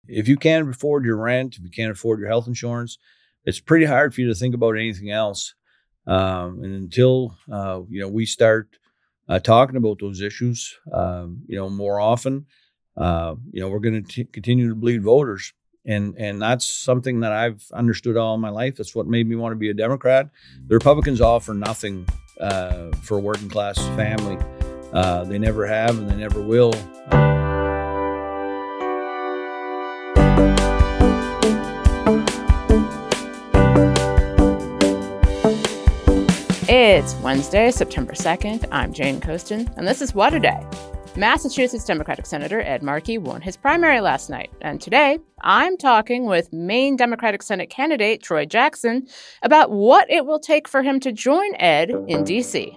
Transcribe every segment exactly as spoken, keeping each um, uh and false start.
if you can't afford your rent, if you can't afford your health insurance, it's pretty hard for you to think about anything else. Um, and until, uh, you know, we start uh, talking about those issues, um, you know, more often, uh, you know, we're going to continue to bleed voters. And and that's something that I've understood all my life. That's what made me want to be a Democrat. The Republicans offer nothing uh, for a working class family. Uh, they never have, and they never will. It's Wednesday, September second. I'm Jane Coaston, and this is What a Day. Massachusetts Democratic Senator Ed Markey won his primary last night, and today I'm talking with Maine Democratic Senate candidate Troy Jackson about what it will take for him to join Ed in D C.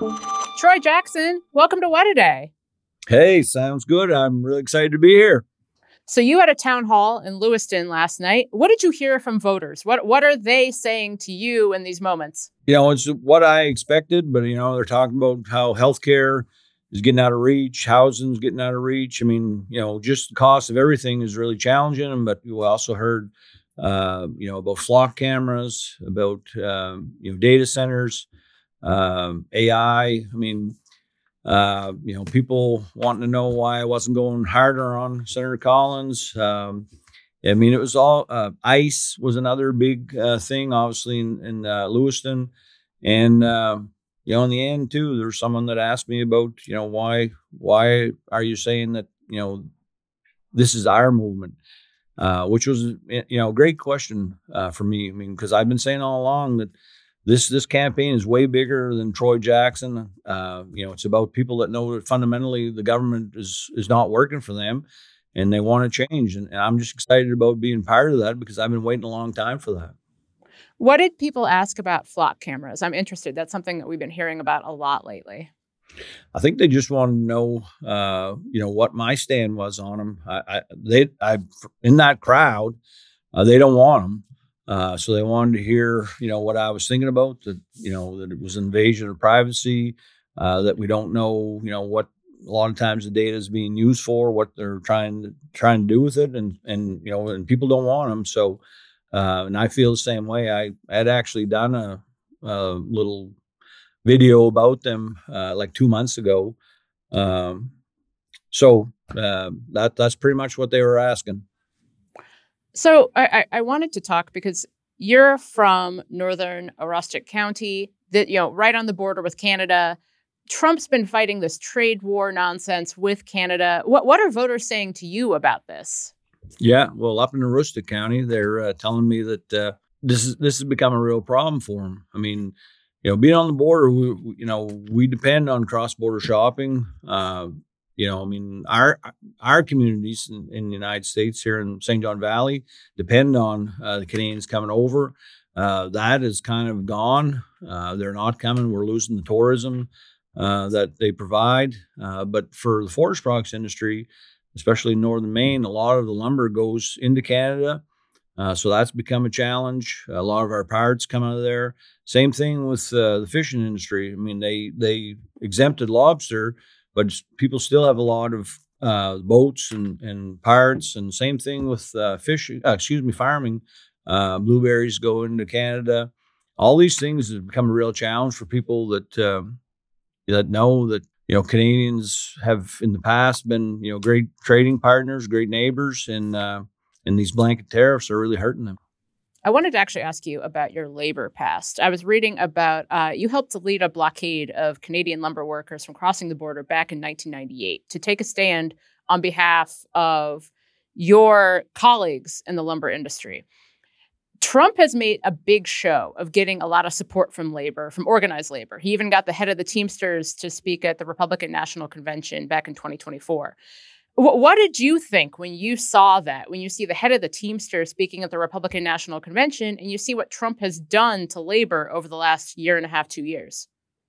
Troy Jackson, welcome to What a Day. Hey, sounds good. I'm really excited to be here. So you had a town hall in Lewiston last night. What did you hear from voters? What what are they saying to you in these moments? You know, it's what I expected, but, you know, they're talking about how healthcare is getting out of reach, housing's getting out of reach. I mean, you know, just the cost of everything is really challenging them. But we also heard, uh, you know, about flock cameras, about, um, you know, data centers, um, A I. I mean, uh, you know, people wanting to know why I wasn't going harder on Senator Collins. Um, I mean, it was all uh, ICE was another big uh, thing, obviously, in, in uh, Lewiston. And, uh, you know, in the end, too, there was someone that asked me about, you know, why why are you saying that, you know, this is our movement, uh, which was, you know, a great question uh, for me. I mean, because I've been saying all along that this this campaign is way bigger than Troy Jackson. Uh, you know, it's about people that know that fundamentally the government is is not working for them and they want to change. And, and I'm just excited about being part of that because I've been waiting a long time for that. What did people ask about flock cameras? I'm interested. That's something that we've been hearing about a lot lately. I think they just want to know, uh, you know, what my stand was on them. I, I they, I, in that crowd, uh, they don't want them, uh, so they wanted to hear, you know, what I was thinking about. That, you know, that it was invasion of privacy, uh, that we don't know, you know, what a lot of times the data is being used for, what they're trying to trying to do with it, and and you know, and people don't want them, so. Uh, and I feel the same way. I had actually done a, a little video about them uh, like two months ago. Um, so uh, that that's pretty much what they were asking. So I, I wanted to talk because you're from northern Aroostook County, that you know, right on the border with Canada. Trump's been fighting this trade war nonsense with Canada. What what are voters saying to you about this? Yeah, well, up in Aroostook County, they're uh, telling me that uh, this is this has become a real problem for them. I mean, you know, being on the border, we, we, you know, we depend on cross-border shopping. Uh, you know, I mean, our our communities in, in the United States here in Saint John Valley depend on uh, the Canadians coming over. Uh, that is kind of gone. Uh, they're not coming. We're losing the tourism uh, that they provide. Uh, but for the forest products industry, especially in northern Maine, a lot of the lumber goes into Canada. Uh, so that's become a challenge. A lot of our parts come out of there. Same thing with uh, the fishing industry. I mean, they they exempted lobster, but people still have a lot of uh, boats and, and parts. And same thing with uh, fishing, uh, excuse me, farming. Uh, blueberries go into Canada. All these things have become a real challenge for people that uh, that know that, you know, Canadians have in the past been, you know, great trading partners, great neighbors, and uh, and these blanket tariffs are really hurting them. I wanted to actually ask you about your labor past. I was reading about uh, you helped to lead a blockade of Canadian lumber workers from crossing the border back in nineteen ninety-eight to take a stand on behalf of your colleagues in the lumber industry. Trump has made a big show of getting a lot of support from labor, from organized labor. He even got the head of the Teamsters to speak at the Republican National Convention back in twenty twenty-four. W- what did you think when you saw that, when you see the head of the Teamsters speaking at the Republican National Convention and you see what Trump has done to labor over the last year and a half, two years?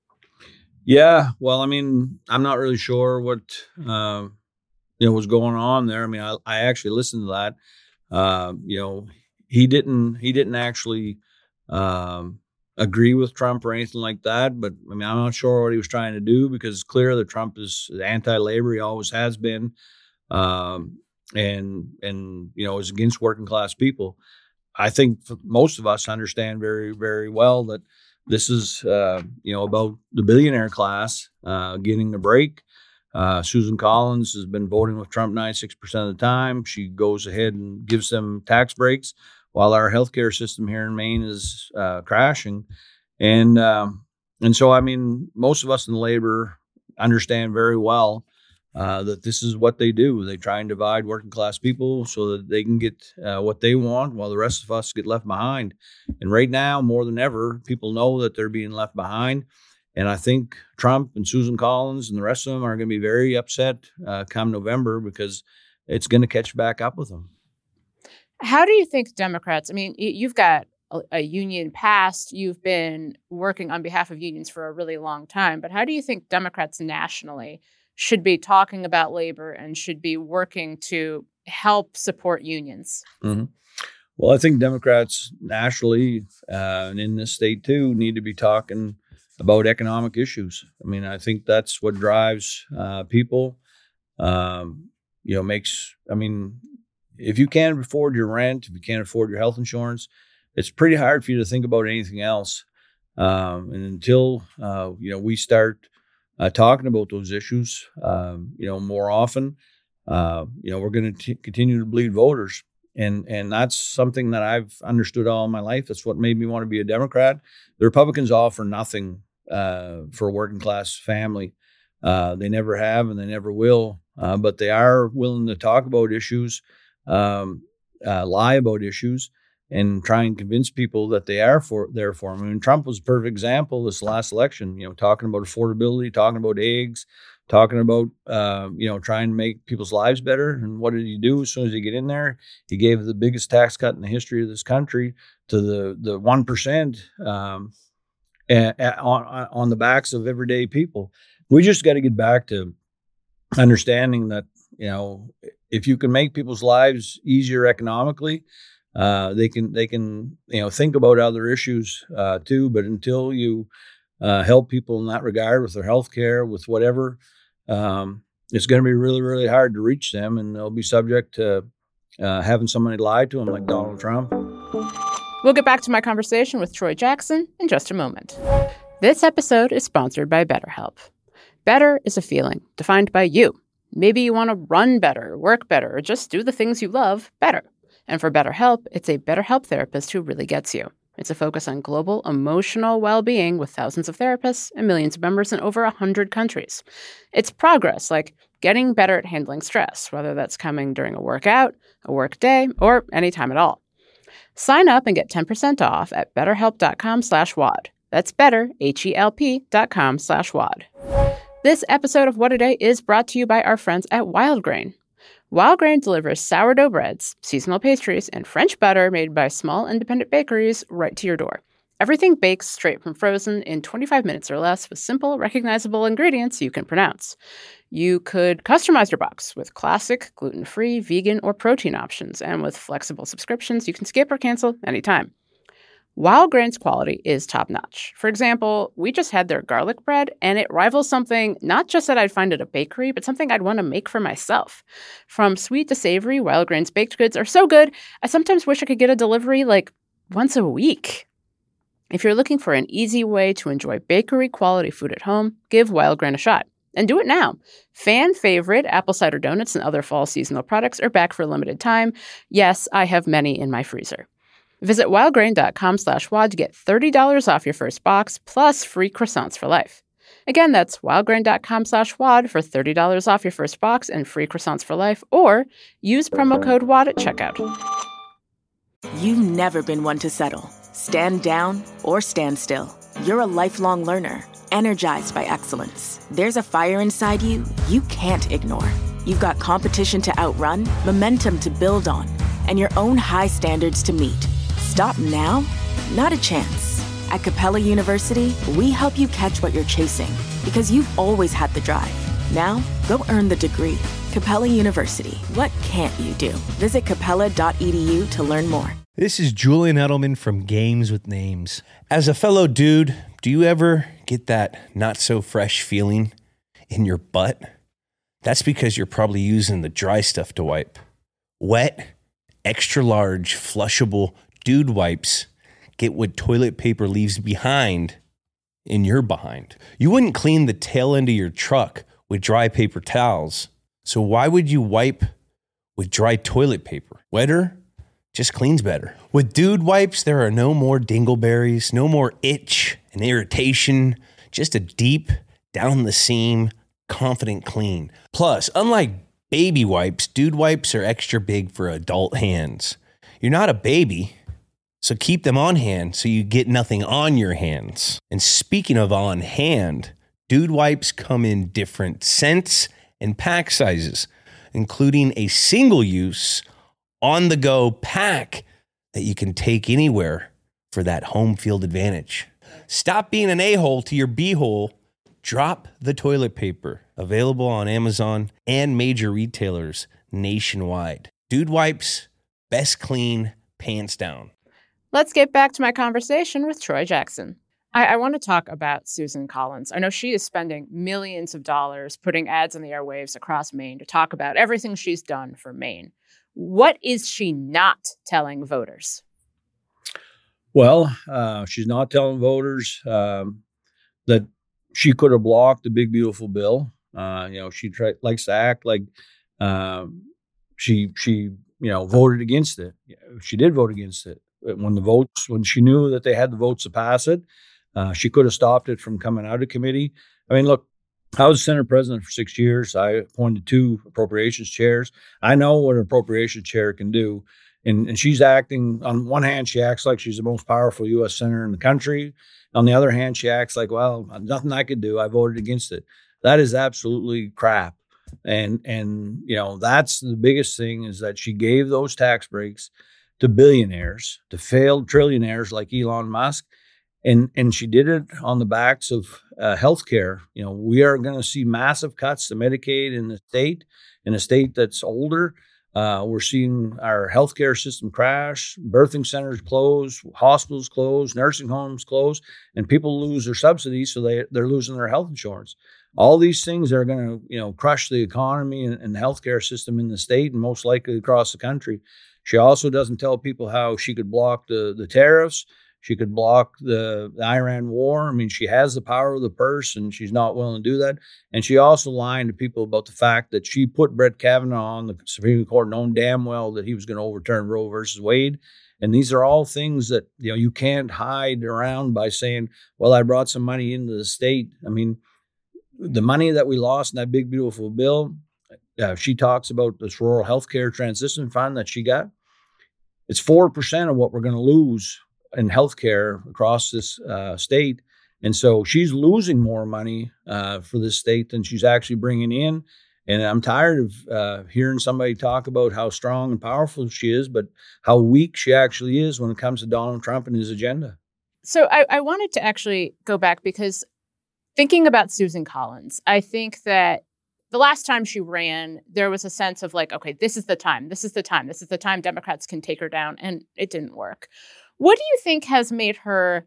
Yeah, well, I mean, I'm not really sure what uh, you know was going on there. I mean, I, I actually listened to that. Uh, you know, he didn't he didn't actually um, agree with Trump or anything like that. But I mean, I'm not sure what he was trying to do because it's clear that Trump is anti-labor. He always has been. Um, and and you know is against working class people. I think most of us understand very very well that this is uh, you know about the billionaire class uh, getting a break. Uh, Susan Collins has been voting with Trump ninety-six percent of the time. She goes ahead and gives them tax breaks while our healthcare system here in Maine is uh, crashing. And um, and so, I mean, most of us in labor understand very well uh, that this is what they do. They try and divide working class people so that they can get uh, what they want while the rest of us get left behind. And right now, more than ever, people know that they're being left behind. And I think Trump and Susan Collins and the rest of them are going to be very upset uh, come November because it's going to catch back up with them. How do you think Democrats, I mean, you've got a, a union past, you've been working on behalf of unions for a really long time, but how do you think Democrats nationally should be talking about labor and should be working to help support unions? Mm-hmm. Well, I think Democrats nationally uh, and in this state too need to be talking about economic issues. I mean, I think that's what drives uh, people, um, you know, makes, I mean, if you can't afford your rent, if you can't afford your health insurance, it's pretty hard for you to think about anything else. Um, and until, uh, you know, we start uh, talking about those issues, um, you know, more often, uh, you know, we're going to continue to bleed voters. And and that's something that I've understood all my life. That's what made me want to be a Democrat. The Republicans offer nothing uh, for a working class family. Uh, they never have and they never will. Uh, but they are willing to talk about issues, um, uh, lie about issues, and try and convince people that they are for there for them. I mean, Trump was a perfect example this last election, you know, talking about affordability, talking about eggs, talking about, uh, you know, trying to make people's lives better. And what did he do as soon as he get in there? He gave the biggest tax cut in the history of this country to the the one percent um, a, a, on, on the backs of everyday people. We just got to get back to understanding that, you know, if you can make people's lives easier economically, uh, they can, they can, you know, think about other issues uh, too. But until you uh, help people in that regard with their health care, with whatever, um, it's going to be really, really hard to reach them. And they'll be subject to uh, having somebody lie to them like Donald Trump. We'll get back to my conversation with Troy Jackson in just a moment. This episode is sponsored by BetterHelp. Better is a feeling defined by you. Maybe you want to run better, work better, or just do the things you love better. And for BetterHelp, it's a BetterHelp therapist who really gets you. It's a focus on global emotional well-being with thousands of therapists and millions of members in over one hundred countries. It's progress, like getting better at handling stress, whether that's coming during a workout, a work day, or any time at all. Sign up and get ten percent off at betterhelp.com slash WAD. That's better, H-E-L-P dot com slash WAD. This episode of What a Day is brought to you by our friends at Wild Grain. Wild Grain delivers sourdough breads, seasonal pastries, and French butter made by small independent bakeries right to your door. Everything bakes straight from frozen in twenty-five minutes or less with simple, recognizable ingredients you can pronounce. You could customize your box with classic, gluten-free, vegan, or protein options, and with flexible subscriptions you can skip or cancel anytime. Wild Grain's quality is top-notch. For example, we just had their garlic bread, and it rivals something not just that I'd find at a bakery, but something I'd want to make for myself. From sweet to savory, Wild Grain's baked goods are so good, I sometimes wish I could get a delivery like once a week. If you're looking for an easy way to enjoy bakery-quality food at home, give Wild Grain a shot. And do it now. Fan favorite apple cider donuts and other fall seasonal products are back for a limited time. Yes, I have many in my freezer. Visit wildgrain.com slash WAD to get thirty dollars off your first box, plus free croissants for life. Again, that's wildgrain.com slash WAD for thirty dollars off your first box and free croissants for life, or use promo code WAD at checkout. You've never been one to settle. Stand down or stand still. You're a lifelong learner, energized by excellence. There's a fire inside you you can't ignore. You've got competition to outrun, momentum to build on, and your own high standards to meet. Stop now? Not a chance. At Capella University, we help you catch what you're chasing because you've always had the drive. Now, go earn the degree. Capella University. What can't you do? Visit capella dot e d u to learn more. This is Julian Edelman from Games with Names. As a fellow dude, do you ever get that not-so-fresh feeling in your butt? That's because you're probably using the dry stuff to wipe. Wet, extra large, flushable dude wipes get what toilet paper leaves behind in your behind. You wouldn't clean the tail end of your truck with dry paper towels. So why would you wipe with dry toilet paper? Wetter just cleans better. With dude wipes, there are no more dingleberries, no more itch and irritation, just a deep, down the seam, confident clean. Plus, unlike baby wipes, dude wipes are extra big for adult hands. You're not a baby, so keep them on hand so you get nothing on your hands. And speaking of on hand, dude wipes come in different scents and pack sizes, including a single-use, on-the-go pack that you can take anywhere for that home field advantage. Stop being an a-hole to your b-hole. Drop the toilet paper. Available on Amazon and major retailers nationwide. Dude wipes, best clean, pants down. Let's get back to my conversation with Troy Jackson. I, I want to talk about Susan Collins. I know she is spending millions of dollars putting ads on the airwaves across Maine to talk about everything she's done for Maine. What is she not telling voters? Well, uh, she's not telling voters um, that she could have blocked the big, beautiful bill. Uh, you know, she try, likes to act like um, she, she, you know, voted against it. She did vote against it. When the votes, when she knew that they had the votes to pass it, uh, she could have stopped it from coming out of committee. I mean, look, I was Senate president for six years. I appointed two appropriations chairs. I know what an appropriations chair can do. And, and she's acting, on one hand, she acts like she's the most powerful U S senator in the country. On the other hand, she acts like, well, nothing I could do. I voted against it. That is absolutely crap. And, and you know, that's the biggest thing, is that she gave those tax breaks to billionaires, to failed trillionaires like Elon Musk. And, and she did it on the backs of uh, healthcare. You know, we are going to see massive cuts to Medicaid in the state, in a state that's older. Uh, we're seeing our healthcare system crash, birthing centers close, hospitals close, nursing homes close, and people lose their subsidies, so they, they're losing their health insurance. All these things are going to, you know, crush the economy and, and the healthcare system in the state, and most likely across the country. She also doesn't tell people how she could block the, the tariffs. She could block the, the Iran war. I mean, she has the power of the purse, and she's not willing to do that. And she also lied to people about the fact that she put Brett Kavanaugh on the Supreme Court, knowing damn well that he was going to overturn Roe versus Wade. And these are all things that, you know, you can't hide around by saying, well, I brought some money into the state. I mean, the money that we lost in that big, beautiful bill, uh, she talks about this rural healthcare transition fund that she got. It's four percent of what we're going to lose in healthcare across this uh, state. And so she's losing more money uh, for this state than she's actually bringing in. And I'm tired of uh, hearing somebody talk about how strong and powerful she is, but how weak she actually is when it comes to Donald Trump and his agenda. So I, I wanted to actually go back, because thinking about Susan Collins, I think that the last time she ran, there was a sense of like, okay, this is the time, this is the time, this is the time Democrats can take her down. And it didn't work. What do you think has made her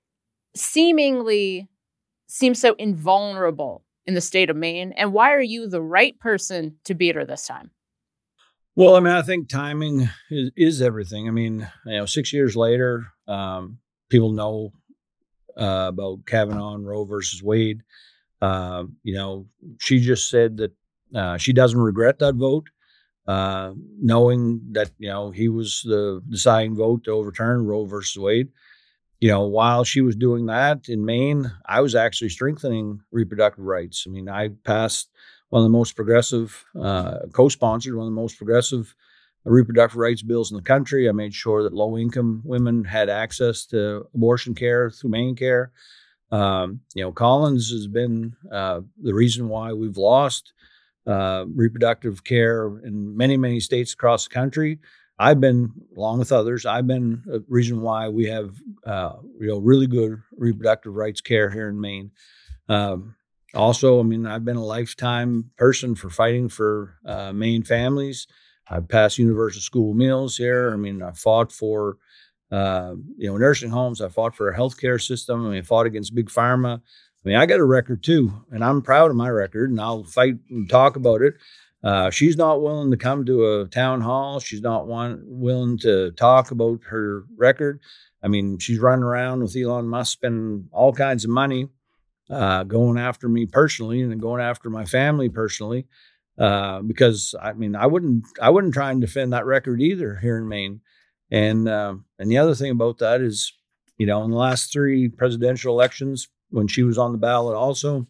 seemingly seem so invulnerable in the state of Maine? And why are you the right person to beat her this time? Well, I mean, I think timing is, is everything. I mean, you know, six years later, um, people know uh, about Kavanaugh and Roe versus Wade. Uh, you know, she just said that uh, she doesn't regret that vote. Uh, knowing that, you know, he was the deciding vote to overturn Roe versus Wade. You know, while she was doing that in Maine, I was actually strengthening reproductive rights. I mean, I passed one of the most progressive, uh, co-sponsored one of the most progressive reproductive rights bills in the country. I made sure that low-income women had access to abortion care through MaineCare. Um, you know, Collins has been uh, the reason why we've lost Uh, reproductive care in many, many states across the country. I've been, along with others, I've been a reason why we have, uh, you know, really good reproductive rights care here in Maine. Um, also, I mean, I've been a lifetime person for fighting for uh, Maine families. I've passed universal school meals here. I mean, I fought for, uh, you know, nursing homes. I fought for a healthcare system. I mean, I fought against Big Pharma. I mean, I got a record too, and I'm proud of my record, and I'll fight and talk about it. Uh, she's not willing to come to a town hall. She's not want, willing to talk about her record. I mean, she's running around with Elon Musk spending all kinds of money, uh, going after me personally and going after my family personally. Uh, because I mean, I wouldn't, I wouldn't try and defend that record either here in Maine. And, uh, and the other thing about that is, you know, in the last three presidential elections, when she was on the ballot also,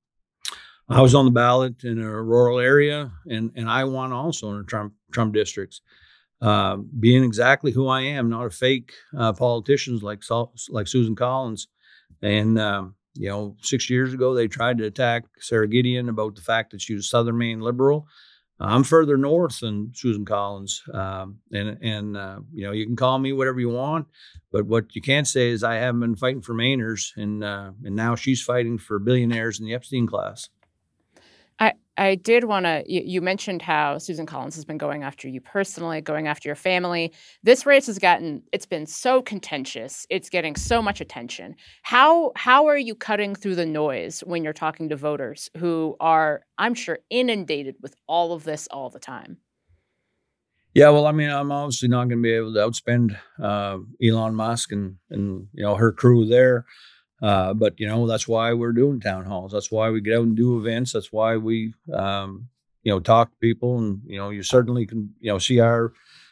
I was on the ballot in a rural area, and, and I won also in the Trump Trump districts. Uh, being exactly who I am, not a fake uh, politician like like Susan Collins. And um, you know, six years ago they tried to attack Sarah Gideon about the fact that she was Southern Maine liberal. I'm further north than Susan Collins, um, and and uh, you know, you can call me whatever you want, but what you can't say is I haven't been fighting for Mainers, and uh, and now she's fighting for billionaires in the Epstein class. I, I did want to, you, you mentioned how Susan Collins has been going after you personally, going after your family. This race has gotten, it's been so contentious. It's getting so much attention. How how are you cutting through the noise when you're talking to voters who are, I'm sure, inundated with all of this all the time? Yeah, well, I mean, I'm obviously not going to be able to outspend uh, Elon Musk and, and, you know, her crew there. Uh, but, you know, that's why we're doing town halls. That's why we get out and do events. That's why we, um, you know, talk to people. And, you know, you certainly can, you know, see our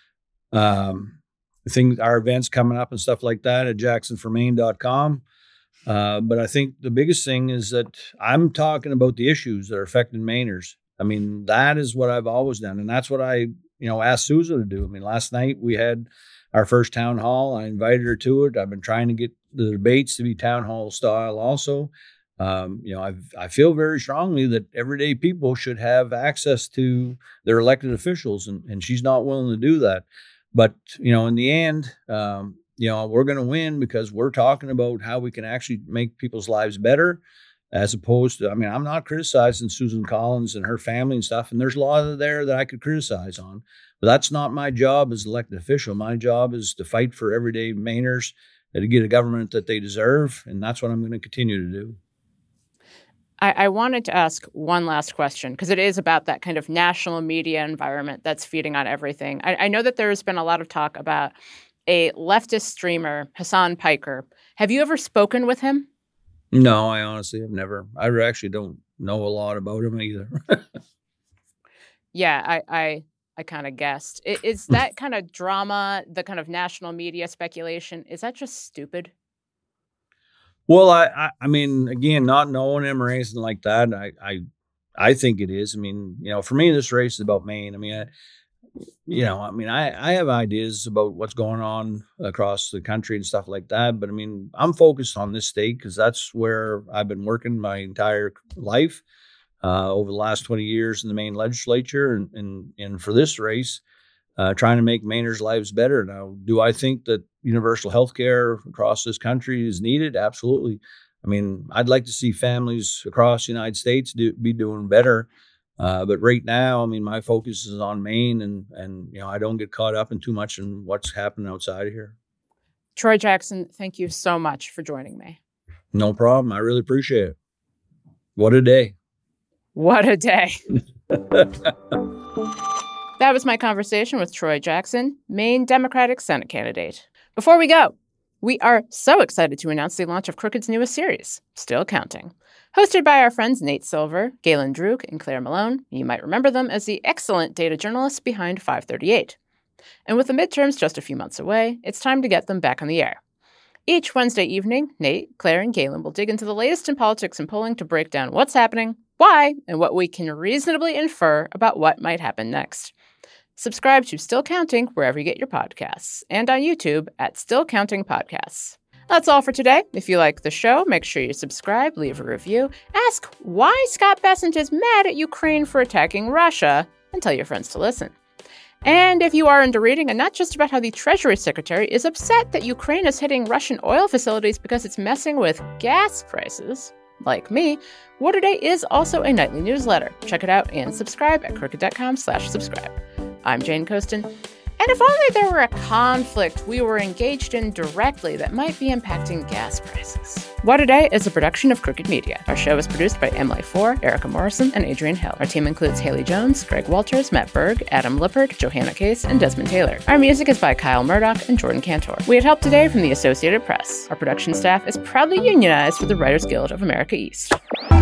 um, things, our events coming up and stuff like that at jackson for maine dot com. Uh, but I think the biggest thing is that I'm talking about the issues that are affecting Mainers. I mean, that is what I've always done. And that's what I, you know, asked Susan to do. I mean, last night we had our first town hall. I invited her to it. I've been trying to get the debates to be town hall style also. Um, you know, I I feel very strongly that everyday people should have access to their elected officials, and, and she's not willing to do that. But, you know, in the end, um, you know, we're going to win because we're talking about how we can actually make people's lives better, as opposed to, I mean, I'm not criticizing Susan Collins and her family and stuff, and there's a lot there that I could criticize on, but that's not my job as elected official. My job is to fight for everyday Mainers, to get a government that they deserve, and that's what I'm going to continue to do. I, I wanted to ask one last question, because it is about that kind of national media environment that's feeding on everything. I, I know that there's been a lot of talk about a leftist streamer, Hassan Piker. Have you ever spoken with him? No, I honestly have never. I actually don't know a lot about him either. yeah, I... I I kind of guessed. Is that kind of drama, the kind of national media speculation, is that just stupid? Well, I, I, I mean, again, not knowing him or anything like that, I, I, I think it is. I mean, you know, for me, this race is about Maine. I mean, I, you know, I mean, I, I have ideas about what's going on across the country and stuff like that. But I mean, I'm focused on this state because that's where I've been working my entire life. Uh, over the last twenty years in the Maine legislature, and and, and for this race, uh, trying to make Mainers' lives better. Now, do I think that universal health care across this country is needed? Absolutely. I mean, I'd like to see families across the United States do, be doing better. Uh, but right now, I mean, my focus is on Maine, and, and, you know, I don't get caught up in too much in what's happening outside of here. Troy Jackson, thank you so much for joining me. No problem. I really appreciate it. What a day. What a day. That was my conversation with Troy Jackson, Maine Democratic Senate candidate. Before we go, we are so excited to announce the launch of Crooked's newest series, Still Counting. Hosted by our friends Nate Silver, Galen Druk, and Claire Malone, you might remember them as the excellent data journalists behind five thirty-eight. And with the midterms just a few months away, it's time to get them back on the air. Each Wednesday evening, Nate, Claire, and Galen will dig into the latest in politics and polling to break down what's happening, why, and what we can reasonably infer about what might happen next. Subscribe to Still Counting wherever you get your podcasts, and on YouTube at Still Counting Podcasts. That's all for today. If you like the show, make sure you subscribe, leave a review, ask why Scott Bessent is mad at Ukraine for attacking Russia, and tell your friends to listen. And if you are into reading, and not just about how the Treasury Secretary is upset that Ukraine is hitting Russian oil facilities because it's messing with gas prices, like me, War Today is also a nightly newsletter. Check it out and subscribe at crooked dot com slash subscribe. I'm Jane Coaston. And if only there were a conflict we were engaged in directly that might be impacting gas prices. What A Day is a production of Crooked Media. Our show is produced by Emily Four, Erica Morrison, and Adrian Hill. Our team includes Haley Jones, Greg Walters, Matt Berg, Adam Lippert, Johanna Case, and Desmond Taylor. Our music is by Kyle Murdoch and Jordan Cantor. We had help today from the Associated Press. Our production staff is proudly unionized for the Writers Guild of America East.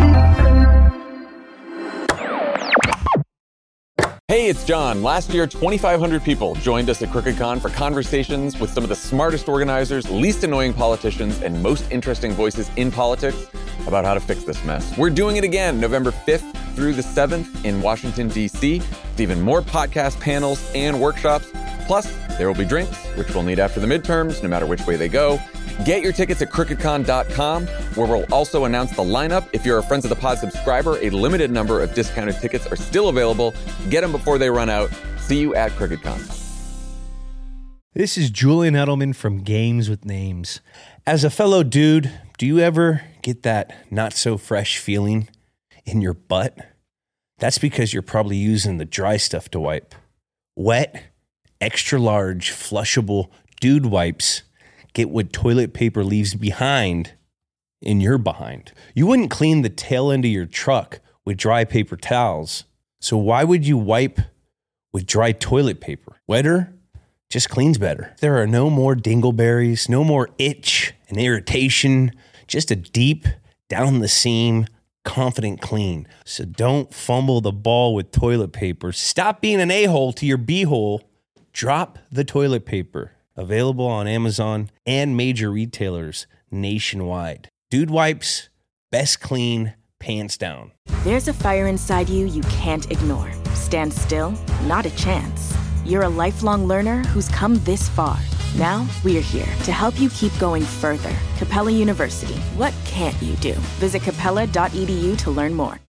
Hey, it's John. Last year, twenty-five hundred people joined us at CrookedCon for conversations with some of the smartest organizers, least annoying politicians, and most interesting voices in politics about how to fix this mess. We're doing it again, November fifth through the seventh in Washington, D C, with even more podcast panels and workshops. Plus, there will be drinks, which we'll need after the midterms, no matter which way they go. Get your tickets at crooked con dot com, where we'll also announce the lineup. If you're a Friends of the Pod subscriber, a limited number of discounted tickets are still available. Get them before they run out. See you at CrookedCon. This is Julian Edelman from Games with Names. As a fellow dude, do you ever get that not so fresh feeling in your butt? That's because you're probably using the dry stuff to wipe. Wet, extra large, flushable dude wipes get what toilet paper leaves behind in your behind. You wouldn't clean the tail end of your truck with dry paper towels, so why would you wipe with dry toilet paper? Wetter just cleans better. There are no more dingleberries, no more itch and irritation, just a deep, down the seam, confident clean. So don't fumble the ball with toilet paper. Stop being an a-hole to your b-hole. Drop the toilet paper. Available on Amazon and major retailers nationwide. Dude Wipes, best clean, pants down. There's a fire inside you you can't ignore. Stand still? Not a chance. You're a lifelong learner who's come this far. Now, we're here to help you keep going further. Capella University. What can't you do? Visit capella dot e d u to learn more.